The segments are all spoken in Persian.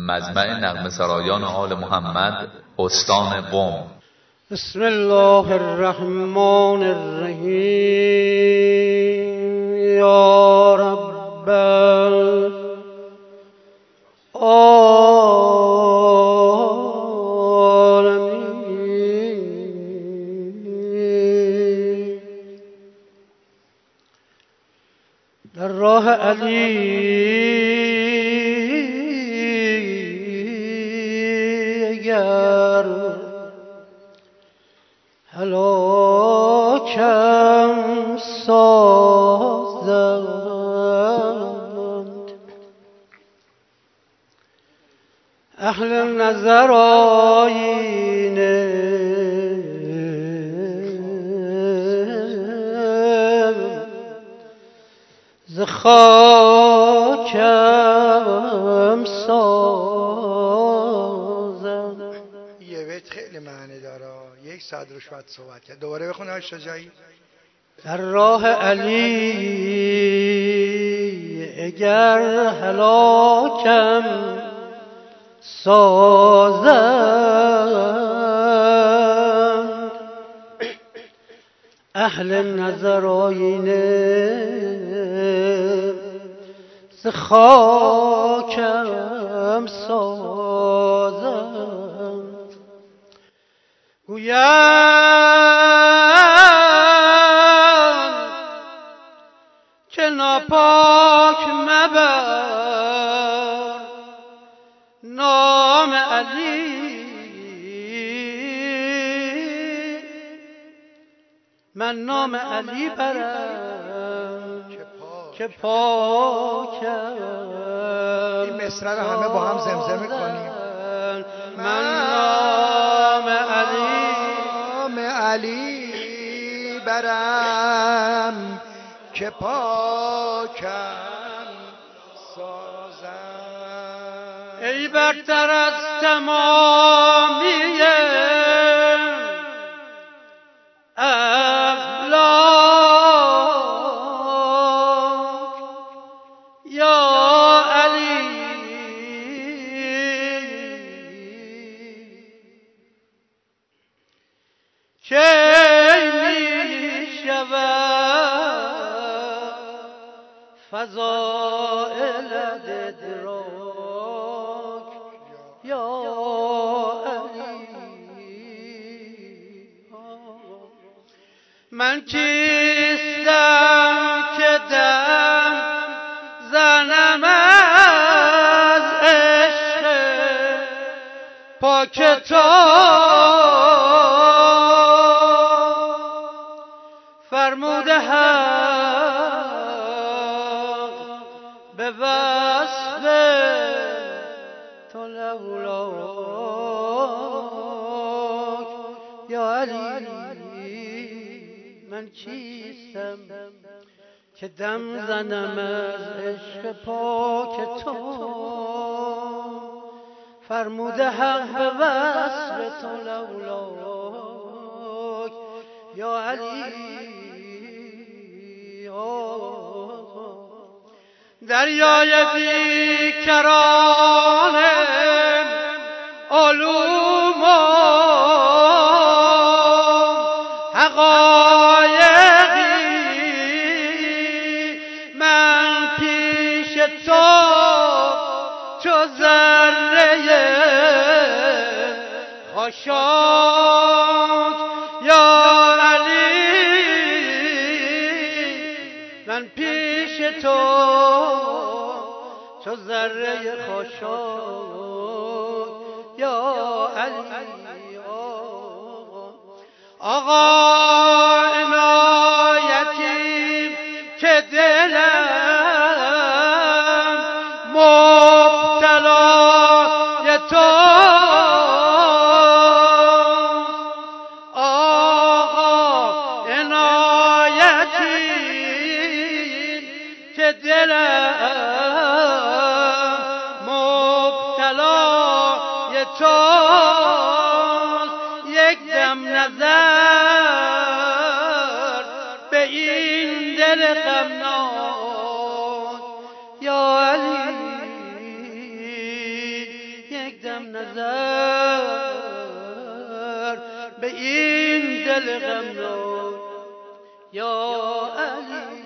مجمع نغمه سرایان آل محمد، استان قم. بسم الله الرحمن الرحیم. یا رب العالمین، در راه علی اگر هلاکم سازند، اهل نظر آیینه ز خاکم سازند. یه بیت خیلی معنی داره، 1 ساعت روش باید صحبت کرد. دوباره بخونه آقای شجاعی. در راه علی اگر هلاکم سازند، اهل نظر آیینه ز خاکم سازند. گویم که ناپاک مبر نام علی، من نام علی برم که پاکم. این مصرع رو همه با هم زمزمه کنیم. من نام علی برم که پاکم سازم. ای برتر از تمامی افلاک یا علی، کی می شود فضائل ادراک یا علی. من کیستم که دم زنم از عشق پاک تو، فرموده حق به وصف تو لولاک یا علی. من کیستم که دم زنم از عشق پاک تو، فرموده حق به وصف تو لولاک یا علی. دریای بیکران علوم و حقایقی، من پیش تو چو ذره خاشاک یا علی. من پیش تو چو ذره خاشاک یا علی. آقا عنایتی که دلم مبتلای تو، آقا عنایتی که دلم مبتلای تو، یک دم نظر به این دل غمناک یا علی. دم نظر به این دل غمناک یا علی،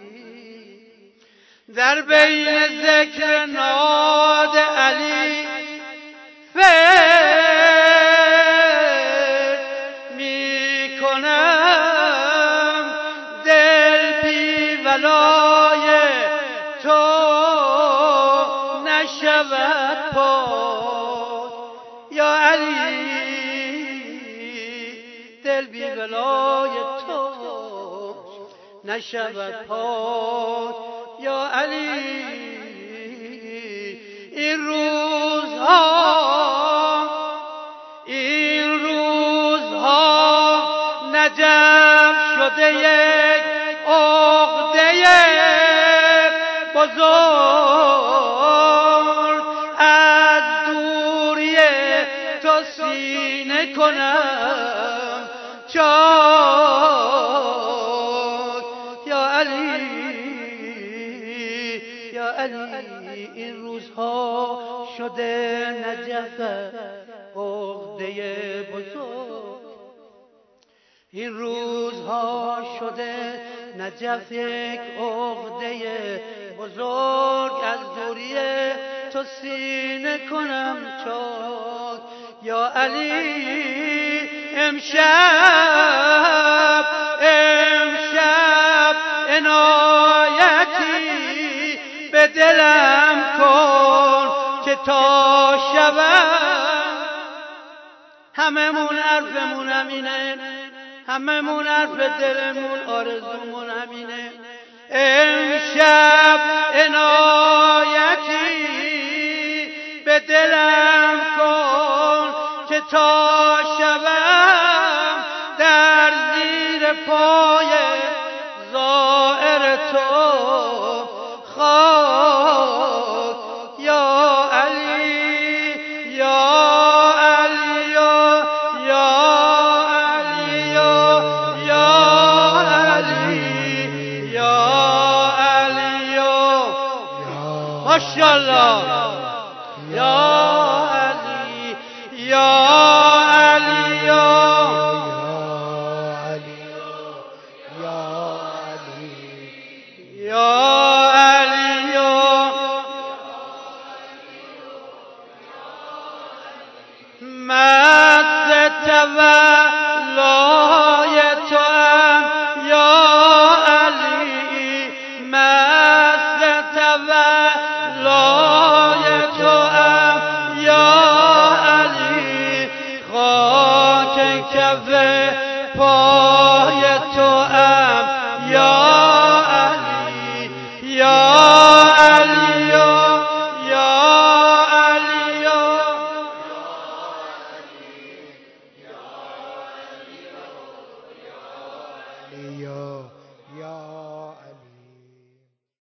در بین ذکر ناد علی فکر می کنم دل بی ولای تو نشود پاک یا علی، دل بی ولای تو نشود پاک یا علی. این روزها نجف شده یک عقده بزرگ، از دوری تو سینه کنم چاک یا علی یا علی. این روزها شده نجف عقده بزرگ، این روزها شده نجف یک عقده بزرگ، از دوری تو سینه کنم چاک یا علی. امشب عنایتی به دلم کن که تا شبم هممون حرفمون همینه، هممون حرف دلمون آرزومون همینه. امشب عنایتی به دلم کن که تا شبم در زیر پای زائر تو خاک یا علی یا علی یا علی یا علی یا علی ماشاءالله یا علی یا علی مست تولای توام یا علی، مست تولای توام یا علی، خاک کف پای توام یا علی یا علی یا علی یا